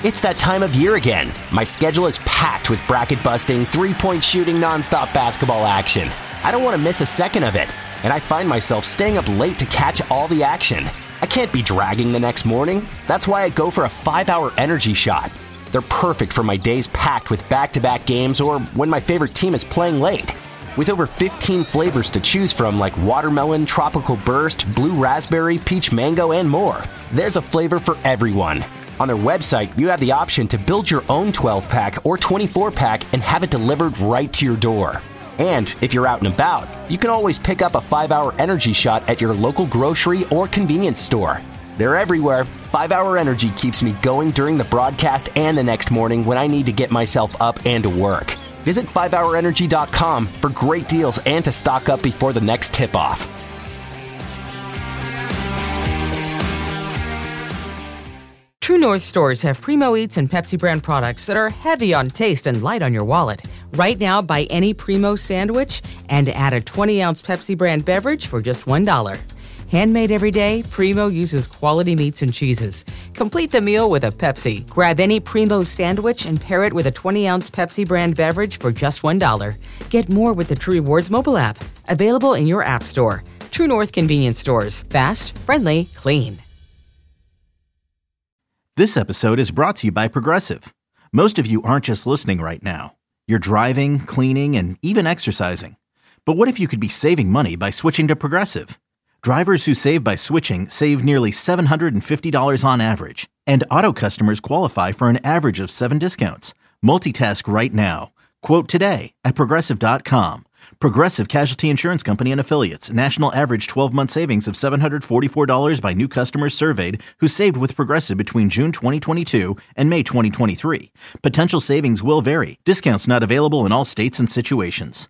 It's that time of year again. My schedule is packed with bracket-busting, three-point shooting, nonstop basketball action. I don't want to miss a second of it, and I find myself staying up late to catch all the action. I can't be dragging the next morning. That's why I go for a 5-hour energy shot. They're perfect for my days packed with back-to-back games or when my favorite team is playing late. With over 15 flavors to choose from like watermelon, tropical burst, blue raspberry, peach mango, and more, there's a flavor for everyone. On their website, you have the option to build your own 12-pack or 24-pack and have it delivered right to your door. And if you're out and about, you can always pick up a 5-hour energy shot at your local grocery or convenience store. They're everywhere. 5-hour energy keeps me going during the broadcast and the next morning when I need to get myself up and to work. Visit 5hourenergy.com for great deals and to stock up before the next tip-off. True North stores have Primo Eats and Pepsi brand products that are heavy on taste and light on your wallet. Right now, buy any Primo sandwich and add a 20-ounce Pepsi brand beverage for just $1. Handmade every day, Primo uses quality meats and cheeses. Complete the meal with a Pepsi. Grab any Primo sandwich and pair it with a 20-ounce Pepsi brand beverage for just $1. Get more with the True Rewards mobile app. Available in your app store. True North convenience stores. Fast, friendly, clean. This episode is brought to you by Progressive. Most of you aren't just listening right now. You're driving, cleaning, and even exercising. But what if you could be saving money by switching to Progressive? Drivers who save by switching save nearly $750 on average. And auto customers qualify for an average of 7 discounts. Multitask right now. Quote today at Progressive.com. Progressive Casualty Insurance Company and Affiliates. National average 12-month savings of $744 by new customers surveyed who saved with Progressive between June 2022 and May 2023. Potential savings will vary. Discounts not available in all states and situations.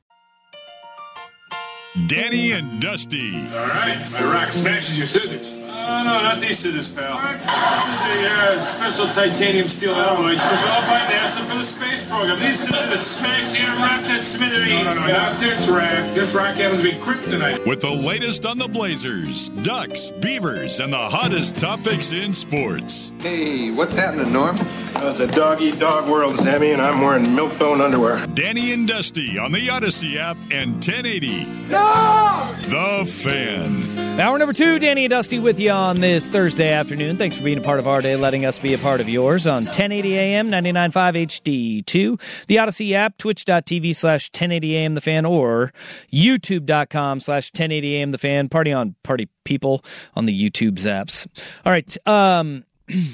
Danny and Dusty. All right, my rock smashes your scissors. Oh, no, not these scissors, pal. This is a special titanium steel alloy developed by NASA for the space program. These scissors that smash your rock to smithereens. No, not this rack. This rack happens to be kryptonite. With the latest on the Blazers, Ducks, Beavers, and the hottest topics in sports. Hey, what's happening, Norm? It's a dog-eat-dog world, Sammy, and I'm wearing milk-bone underwear. Danny and Dusty on the Odyssey app and 1080. No! The Fan. Hour number 2, Danny and Dusty with you on this Thursday afternoon. Thanks for being a part of our day, letting us be a part of yours on 1080 AM, 99.5 HD2, the Odyssey app, twitch.tv/1080am The Fan, or youtube.com/1080am The Fan. Party people on the YouTube zaps. All right,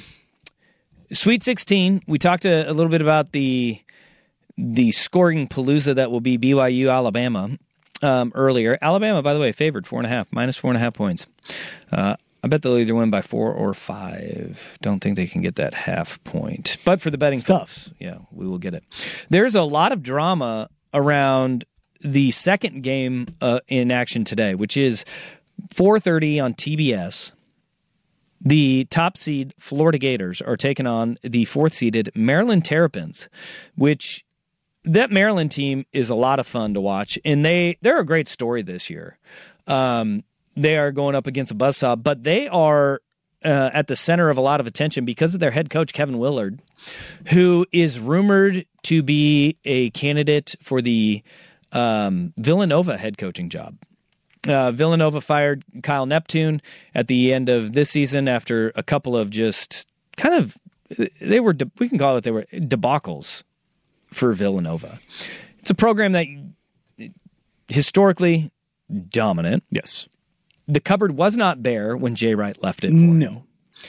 Sweet 16, we talked a little bit about the scoring palooza that will be BYU Alabama earlier. Alabama, by the way, favored minus 4.5 points. I bet they'll either win by 4 or 5. Don't think they can get that half point. But for the betting folks, yeah, we will get it. There's a lot of drama around the second game in action today, which is 4:30 on TBS. The top seed Florida Gators are taking on the 4th-seeded Maryland Terrapins, which that Maryland team is a lot of fun to watch, and they're a great story this year. They are going up against a buzzsaw, but they are at the center of a lot of attention because of their head coach, Kevin Willard, who is rumored to be a candidate for the Villanova head coaching job. Villanova fired Kyle Neptune at the end of this season after a couple of just kind of, we can call it, they were debacles for Villanova. It's a program that historically dominant. Yes. The cupboard was not bare when Jay Wright left it for him.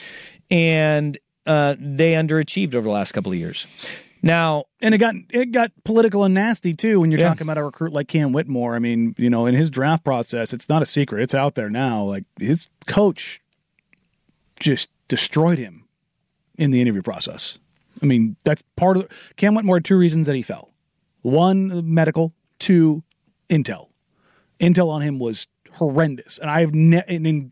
And they underachieved over the last couple of years. Now, and it got political and nasty too when you're talking about a recruit like Cam Whitmore. I mean, in his draft process, it's not a secret. It's out there now. Like, his coach just destroyed him in the interview process. I mean, that's part of Cam Whitmore had 2 reasons that he fell. 1, medical. 2, intel. Intel on him was horrendous. And I've in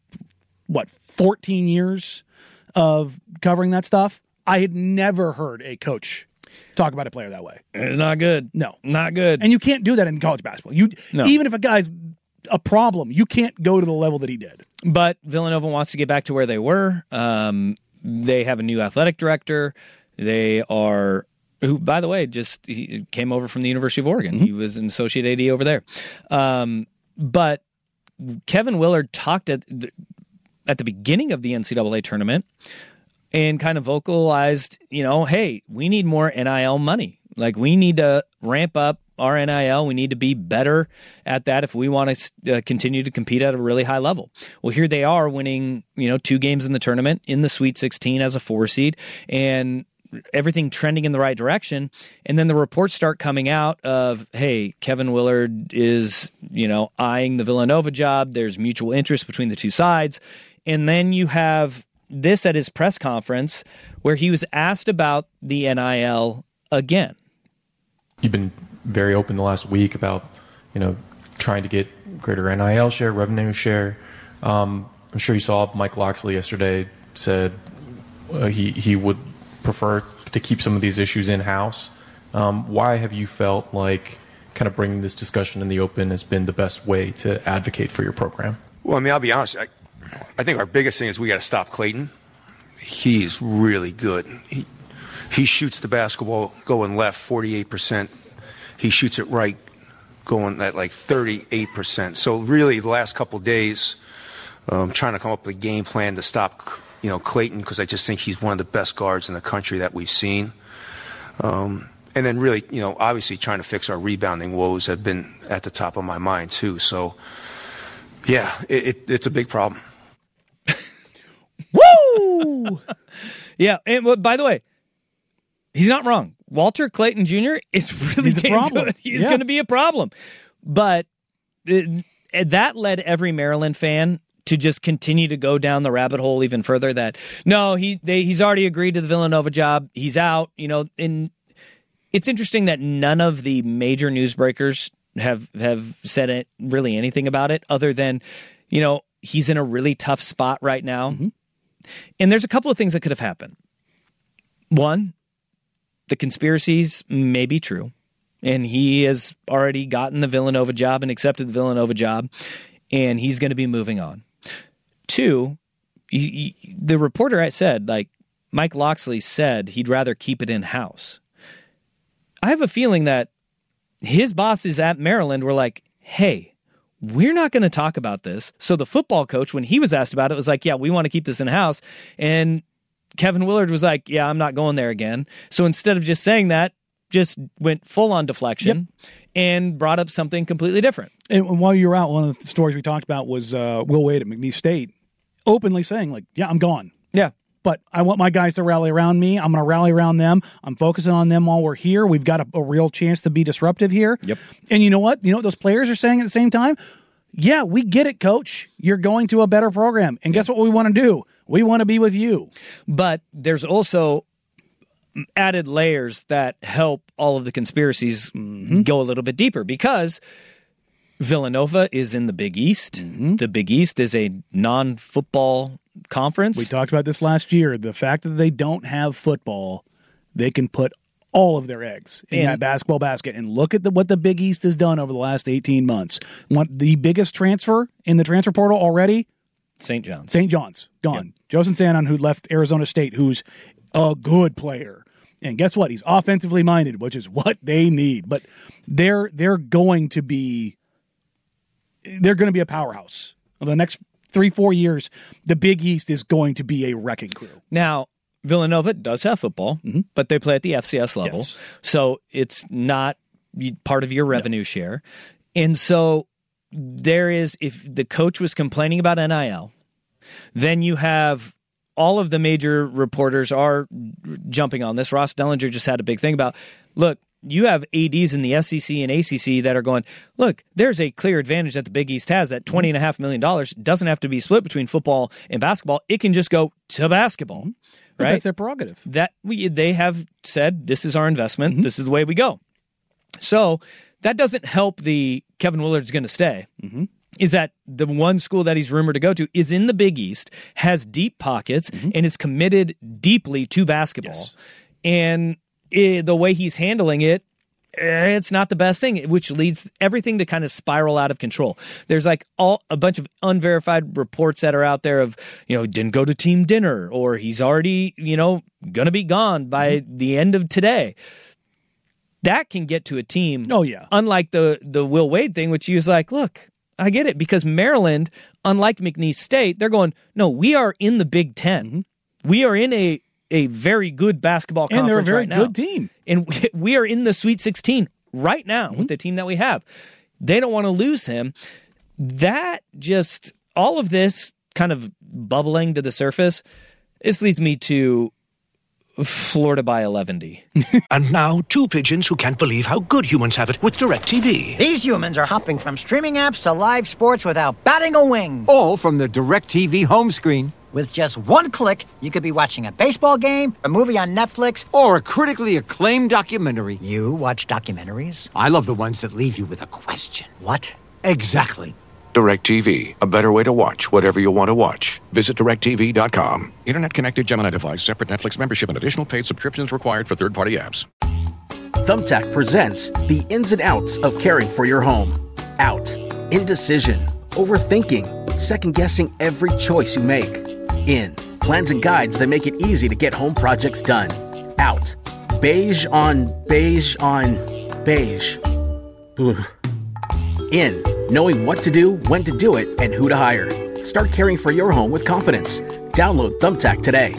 14 years of covering that stuff, I had never heard a coach talk about a player that way. It's not good. No. Not good. And you can't do that in college basketball. Even if a guy's a problem, you can't go to the level that he did. But Villanova wants to get back to where they were. They have a new athletic director. They are, who, by the way, he came over from the University of Oregon. He was an associate AD over there. But Kevin Willard talked at the beginning of the NCAA tournament and kind of vocalized, hey, we need more NIL money. Like, we need to ramp up our NIL. We need to be better at that if we want to continue to compete at a really high level. Well, here they are winning, 2 games in the tournament in the Sweet 16 as a 4 seed, and everything trending in the right direction. And then the reports start coming out of, hey, Kevin Willard is, eyeing the Villanova job. There's mutual interest between the two sides. And then you have this at his press conference where he was asked about the NIL again. You've been very open the last week about, trying to get greater NIL share, revenue share. I'm sure you saw Mike Locksley yesterday said he would prefer to keep some of these issues in-house. Why have you felt like kind of bringing this discussion in the open has been the best way to advocate for your program? Well, I'll be honest. I think our biggest thing is we got to stop Clayton. He's really good. He shoots the basketball going left 48%. He shoots it right going at like 38%. So really the last couple of days, trying to come up with a game plan to stop Clayton, because I just think he's one of the best guards in the country that we've seen. And then really, obviously trying to fix our rebounding woes have been at the top of my mind too. So yeah, it's a big problem. Woo! Yeah, and by the way, he's not wrong. Walter Clayton Jr. is really damn good. He's going to be a problem. But that led every Maryland fan to just continue to go down the rabbit hole even further, that no, he's already agreed to the Villanova job. He's out, and it's interesting that none of the major newsbreakers have said really anything about it other than, he's in a really tough spot right now. Mm-hmm. And there's a couple of things that could have happened. One, the conspiracies may be true, and he has already gotten the Villanova job and accepted the Villanova job, and he's going to be moving on. Two, the reporter I said, like, Mike Locksley said he'd rather keep it in-house. I have a feeling that his bosses at Maryland were like, hey, we're not going to talk about this. So the football coach, when he was asked about it, was like, yeah, we want to keep this in-house. And Kevin Willard was like, yeah, I'm not going there again. So instead of just saying that, just went full-on deflection and brought up something completely different. And while you were out, one of the stories we talked about was Will Wade at McNeese State openly saying, like, yeah, I'm gone. Yeah. But I want my guys to rally around me. I'm going to rally around them. I'm focusing on them while we're here. We've got a real chance to be disruptive here. Yep. And you know what? You know what those players are saying at the same time? Yeah, we get it, coach. You're going to a better program. And guess what we want to do? We want to be with you. But there's also added layers that help all of the conspiracies go a little bit deeper, because Villanova is in the Big East. Mm-hmm. The Big East is a non-football conference. We talked about this last year. The fact that they don't have football, they can put all of their eggs in that basketball basket. And look at what the Big East has done over the last 18 months. The biggest transfer in the transfer portal already? St. John's. St. John's, gone. Yep. Josen Sanon, who left Arizona State, who's a good player. And guess what? He's offensively minded, which is what they need. But they're going to be a powerhouse. Over the next 3-4 years, the Big East is going to be a wrecking crew. Now, Villanova does have football, but they play at the FCS level. Yes. So it's not part of your revenue share. And so there is, if the coach was complaining about NIL, then you have all of the major reporters are jumping on this. Ross Dellinger just had a big thing about, look, you have ADs in the SEC and ACC that are going, look, there's a clear advantage that the Big East has. That $20.5 million doesn't have to be split between football and basketball. It can just go to basketball. But right? That's their prerogative. They have said, this is our investment. This is the way we go. So that doesn't help the Kevin Willard's going to stay. Is that the one school that he's rumored to go to is in the Big East, has deep pockets, and is committed deeply to basketball. Yes. And the way he's handling it it's not the best thing, which leads everything to kind of spiral out of control. There's like a bunch of unverified reports that are out there of, didn't go to team dinner, or he's already, going to be gone by the end of today. That can get to a team. Oh, yeah. Unlike the Will Wade thing, which he was like, look, I get it, because Maryland, unlike McNeese State, they're going, no, we are in the Big Ten. Mm-hmm. We are in a very good basketball conference right now. And they're a very good team. And we are in the Sweet 16 right now with the team that we have. They don't want to lose him. That just, all of this kind of bubbling to the surface, this leads me to Florida by 11. And now, two pigeons who can't believe how good humans have it with DirecTV. These humans are hopping from streaming apps to live sports without batting a wing. All from the DirecTV home screen. With just one click, you could be watching a baseball game, a movie on Netflix, or a critically acclaimed documentary. You watch documentaries? I love the ones that leave you with a question. What? Exactly. DirecTV, a better way to watch whatever you want to watch. Visit DirecTV.com. Internet-connected Gemini device, separate Netflix membership, and additional paid subscriptions required for third-party apps. Thumbtack presents the ins and outs of caring for your home. Out. Indecision. Overthinking. Second-guessing every choice you make. In. Plans and guides that make it easy to get home projects done. Out. Beige on beige on beige. Ugh. In. Knowing what to do, when to do it, and who to hire. Start caring for your home with confidence. Download Thumbtack today.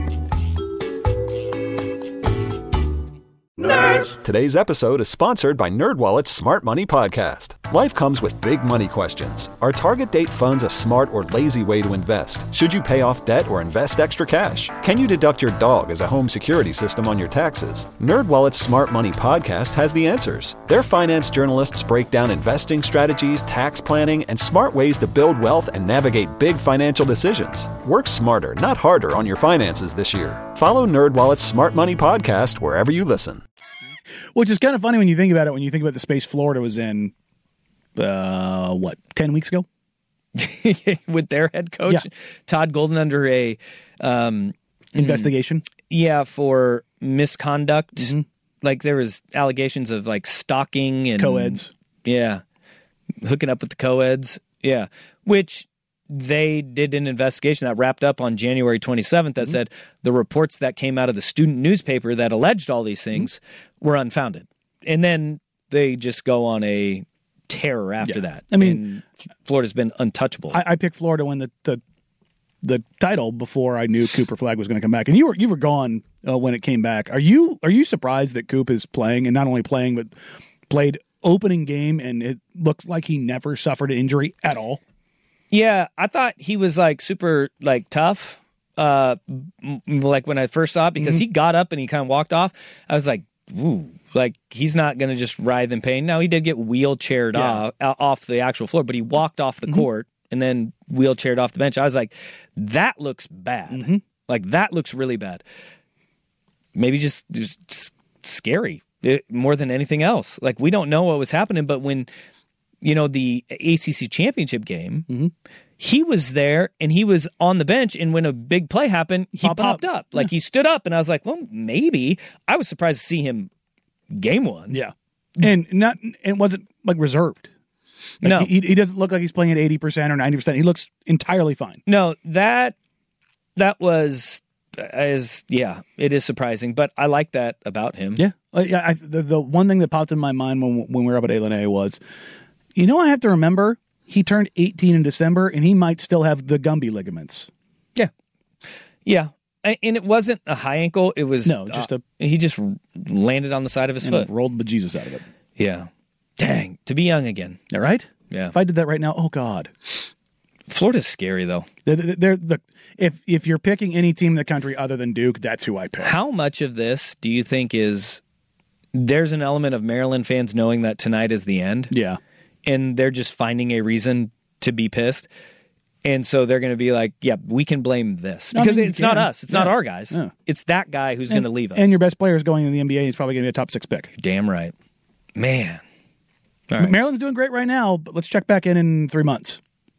Nerds! Today's episode is sponsored by NerdWallet's Smart Money Podcast. Life comes with big money questions. Are target date funds a smart or lazy way to invest? Should you pay off debt or invest extra cash? Can you deduct your dog as a home security system on your taxes? NerdWallet's Smart Money Podcast has the answers. Their finance journalists break down investing strategies, tax planning, and smart ways to build wealth and navigate big financial decisions. Work smarter, not harder on your finances this year. Follow NerdWallet's Smart Money Podcast wherever you listen. Which is kind of funny when you think about it, when you think about the space Florida was in, 10 weeks ago? With their head coach, Todd Golden, under a investigation. Yeah, for misconduct. Mm-hmm. Like there was allegations of like stalking and co-eds. Yeah. Hooking up with the co-eds. Yeah. Which they did an investigation that wrapped up on January 27th that said the reports that came out of the student newspaper that alleged all these things were unfounded. And then they just go on a terror after that. I mean, Florida's been untouchable. I picked Florida when the title before I knew Cooper Flagg was going to come back, and you were gone when it came back. Are you surprised that Coop is playing, and not only playing but played opening game, and it looks like he never suffered an injury at all? Yeah, I thought he was like super like tough. Like when I first saw it, because he got up and he kind of walked off. I was like, ooh, like he's not going to just writhe in pain. Now he did get wheelchaired off the actual floor, but he walked off the court and then wheelchaired off the bench. I was like, that looks bad. Like that looks really bad. Maybe just scary more than anything else. Like we don't know what was happening, but when the ACC championship game, he was there and he was on the bench. And when a big play happened, he popped up. Like he stood up, and I was like, well, maybe. I was surprised to see him game one. Yeah. And wasn't like reserved. Like No. He doesn't look like he's playing at 80% or 90%. He looks entirely fine. No, that was, it is surprising, but I like that about him. Yeah. The one thing that popped in my mind when we were up at A was, I have to remember he turned 18 in December, and he might still have the Gumby ligaments. Yeah. Yeah. And it wasn't a high ankle. It was he just landed on the side of his foot. Rolled bejesus out of it. Yeah. Dang. To be young again. All right? Yeah. If I did that right now, oh God. Florida's scary, though. If you're picking any team in the country other than Duke, that's who I pick. How much of this do you think is there's an element of Maryland fans knowing that tonight is the end? Yeah. And they're just finding a reason to be pissed. And so they're going to be like, yeah, we can blame this. Because it's not us. It's not our guys. Yeah. It's that guy who's going to leave us. And your best player is going in the NBA. He's probably going to be a top 6 pick. Damn right. Man. All right. Maryland's doing great right now, but let's check back in 3 months.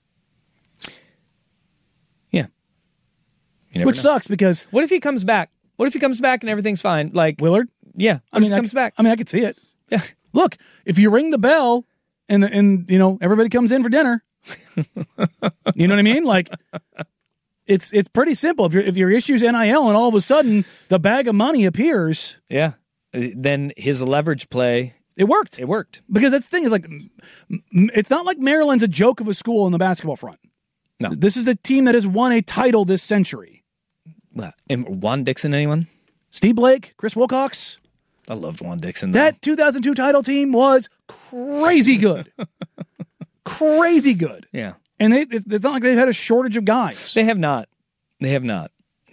Yeah. Which sucks because... What if he comes back? What if he comes back and everything's fine? Like Willard? Yeah. What if he comes back? I could see it. Yeah. Look, if you ring the bell and everybody comes in for dinner, you know what I mean? Like, it's pretty simple. If your issue's NIL and all of a sudden the bag of money appears, yeah, then his leverage play. It worked. It worked. Because that's the thing is, like, it's not like Maryland's a joke of a school on the basketball front. No. This is the team that has won a title this century. And Juan Dixon, anyone? Steve Blake, Chris Wilcox. I loved Juan Dixon, though. That 2002 title team was crazy good. Crazy good. Yeah. And it's not like they've had a shortage of guys. They have not. Maryland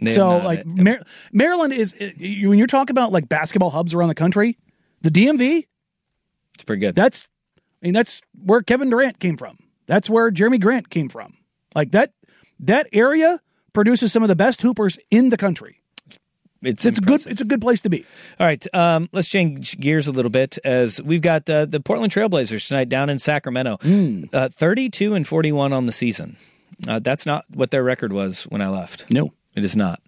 is, when you're talking about like basketball hubs around the country, the DMV, it's pretty good. That's where Kevin Durant came from. That's where Jeremy Grant came from. Like that area produces some of the best hoopers in the country. It's good. It's a good place to be. All right, let's change gears a little bit as we've got the Portland Trailblazers tonight down in Sacramento. 32-41 on the season. That's not what their record was when I left. No, it is not.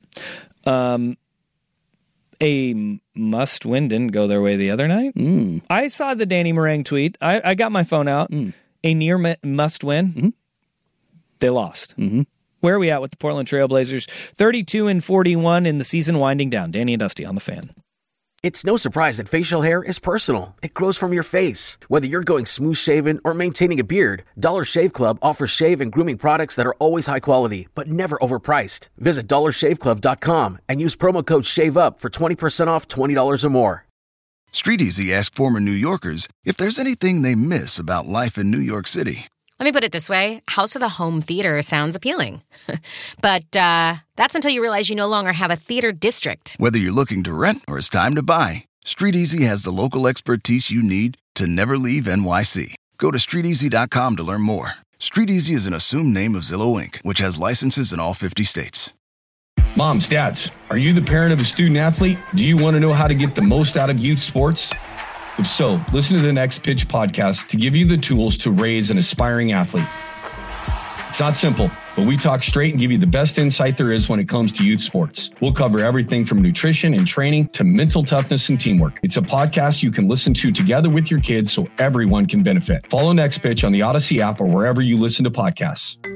A must-win didn't go their way the other night. I saw the Danny Meringue tweet. I got my phone out. A near must-win. They lost. Where are we at with the Portland Trailblazers? 32-41 in the season winding down. Danny and Dusty on the Fan. It's no surprise that facial hair is personal. It grows from your face. Whether you're going smooth shaven or maintaining a beard, Dollar Shave Club offers shave and grooming products that are always high quality, but never overpriced. Visit dollarshaveclub.com and use promo code SHAVEUP for 20% off $20 or more. StreetEasy asked former New Yorkers if there's anything they miss about life in New York City. Let me put it this way. House with a home theater sounds appealing. But that's until you realize you no longer have a theater district. Whether you're looking to rent or it's time to buy, StreetEasy has the local expertise you need to never leave NYC. Go to StreetEasy.com to learn more. StreetEasy is an assumed name of Zillow Inc., which has licenses in all 50 states. Moms, dads, are you the parent of a student athlete? Do you want to know how to get the most out of youth sports? If so, listen to the Next Pitch podcast to give you the tools to raise an aspiring athlete. It's not simple, but we talk straight and give you the best insight there is when it comes to youth sports. We'll cover everything from nutrition and training to mental toughness and teamwork. It's a podcast you can listen to together with your kids so everyone can benefit. Follow Next Pitch on the Odyssey app or wherever you listen to podcasts.